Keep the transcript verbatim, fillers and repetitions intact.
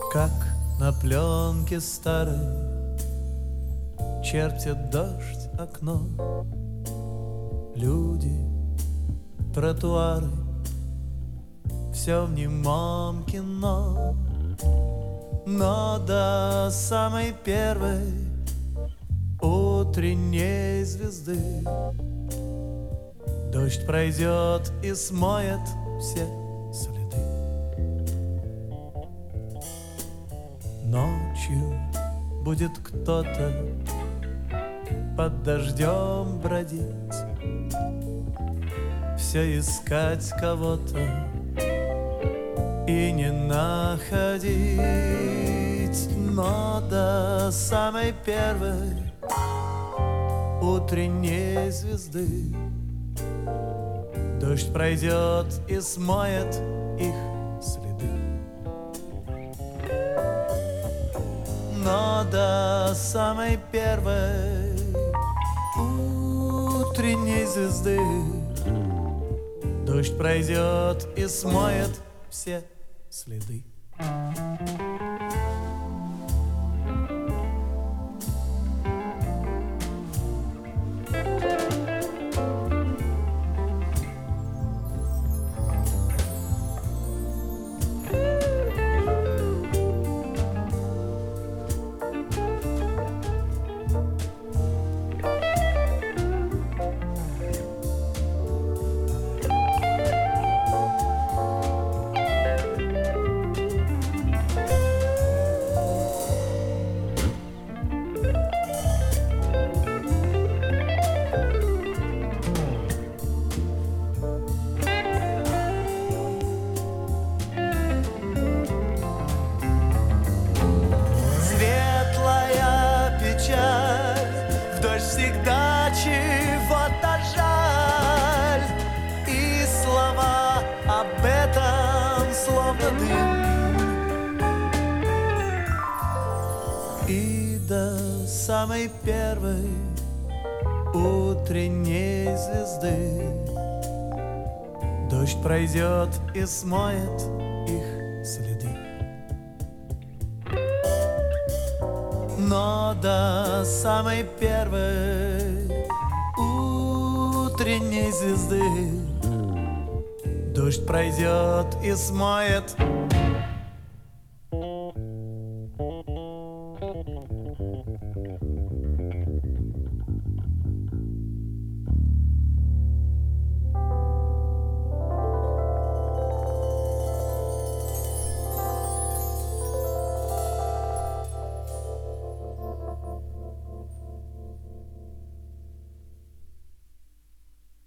Как на пленке старой чертит дождь окно. Люди, тротуары, все в немом кино. Но до самой первой утренней звезды дождь пройдет и смоет все следы. Ночью будет кто-то под дождем бродить, все искать кого-то и не находить. Но до самой первой утренней звезды дождь пройдет и смоет их следы. Но до самой первой утренней звезды дождь пройдет и смоет все следы. Всегда чего-то жаль, и слова об этом словно дым. И до самой первой утренней звезды дождь пройдет и смоет их следы. Но до самой первой утренней звезды дождь пройдет и смоет